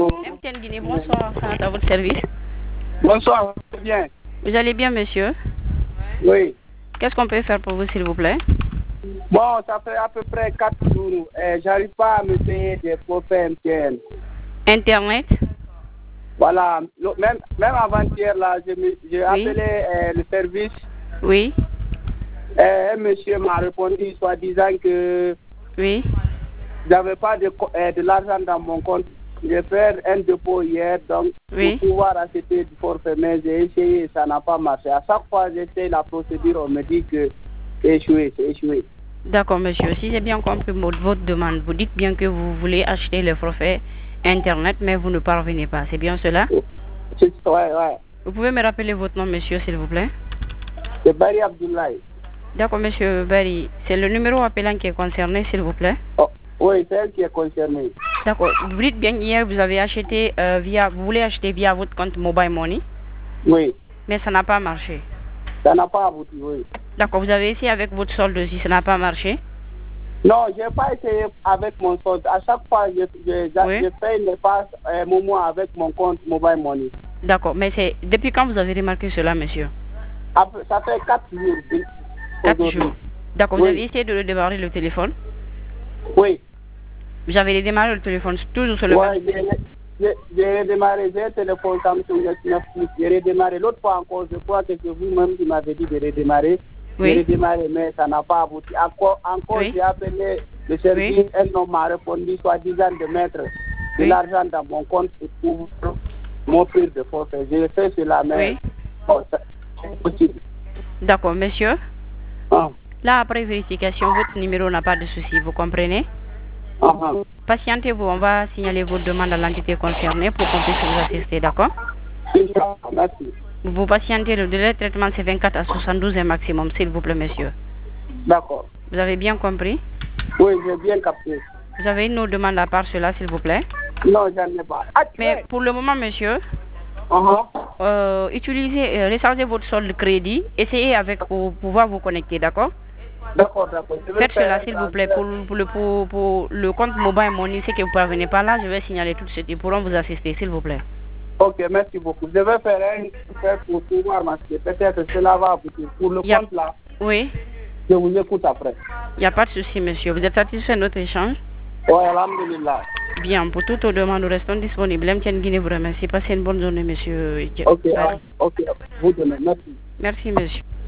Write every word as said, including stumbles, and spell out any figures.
M T N Guinée, bonsoir, à votre service. Bonsoir, bien. Vous allez bien, monsieur? Oui. Qu'est-ce qu'on peut faire pour vous, s'il vous plaît? Bon, ça fait à peu près quatre jours. Eh, J'arrive pas à me payer des forfaits M T N. Internet? Voilà. Le- Même, même avant-hier, là, j'ai j'ai Oui. appelé eh, le service. Oui. Eh, un monsieur m'a répondu, soi-disant que Oui. j'avais pas de, co- eh, de l'argent dans mon compte. J'ai fait un dépôt hier, donc Oui. pour pouvoir acheter du forfait, mais j'ai essayé, ça n'a pas marché. À chaque fois que j'essaie la procédure, on me dit que c'est échoué, c'est échoué. D'accord, monsieur. Si j'ai bien compris votre votre demande, vous dites bien que vous voulez acheter le forfait Internet, mais vous ne parvenez pas. C'est bien cela? C'est- Ouais, ouais. Vous pouvez me rappeler votre nom, monsieur, s'il vous plaît? C'est Barry Abdoulaye. D'accord, monsieur Barry. C'est le numéro appelant qui est concerné, s'il vous plaît? Oh, oui, c'est elle qui est concernée. D'accord. Vous dites bien hier, vous avez acheté euh, via, vous voulez acheter via votre compte Mobile Money, Oui, mais ça n'a pas marché. ça n'a pas abouti, oui. D'accord, vous avez essayé avec votre solde aussi, ça n'a pas marché? Non, je n'ai pas essayé avec mon solde. À chaque fois, je, je, je, Oui. je fais une passe euh, mon mois avec mon compte Mobile Money. D'accord, mais c'est depuis quand vous avez remarqué cela, monsieur? Après, ça fait quatre jours. oui, Quatre aujourd'hui. jours. D'accord, vous Oui. avez essayé de redémarrer le téléphone? Oui. Vous avez redémarré le téléphone toujours sur le Ouais, même... j'ai j'ai- j'ai redémarré, j'ai un téléphone Samsung S neuf plus. J'ai redémarré l'autre fois encore, je crois que c'est vous-même qui m'avez dit de redémarrer. Oui. J'ai redémarré, mais ça n'a pas abouti. Encore, encore Oui. j'ai appelé le service, Oui. un homme m'a répondu, soi-disant de mettre de Oui. l'argent dans mon compte pour m'offrir de forfait. J'ai fait cela, mais Oui. bon, ça- c'est possible. D'accord, monsieur. Ah, Là, après vérification, votre numéro n'a pas de souci, vous comprenez? ah, ah. Patientez-vous, on va signaler votre demande à l'entité concernée pour qu'on puisse vous assister, d'accord? Inch'Allah, merci. Vous patientez, le délai de traitement c'est vingt-quatre à soixante-douze un maximum, s'il vous plaît, monsieur. D'accord. Vous avez bien compris? Oui, j'ai bien capté. Vous avez une autre demande à part cela, s'il vous plaît? Non, j'en ai pas. Ah, Mais pour le moment, monsieur, ah, ah. euh, utilisez, euh, rechargez votre solde crédit, essayez avec pour pouvoir vous connecter, d'accord? D'accord, d'accord. Je vais Faites faire cela, un s'il vous plaît, pour, pour, le, pour, pour le compte Mobile Money, c'est que vous ne parvenez pas là, je vais signaler tout de suite, ils pourront vous assister, s'il vous plaît. Ok, merci beaucoup. Je vais faire un fait pour pouvoir m'acheter. Peut-être que cela va aboutir. Pour le Y a- compte là, Oui, je vous écoute après. il n'y a pas de souci, monsieur. Vous êtes satisfait de notre échange? Oui, alhamdulillah. Bien, pour toutes vos demandes, nous restons disponibles. M T N Guinée vous remercie. Passez une bonne journée, monsieur. Ok, Barry. ah, ok. Vous demain, merci. Merci, monsieur.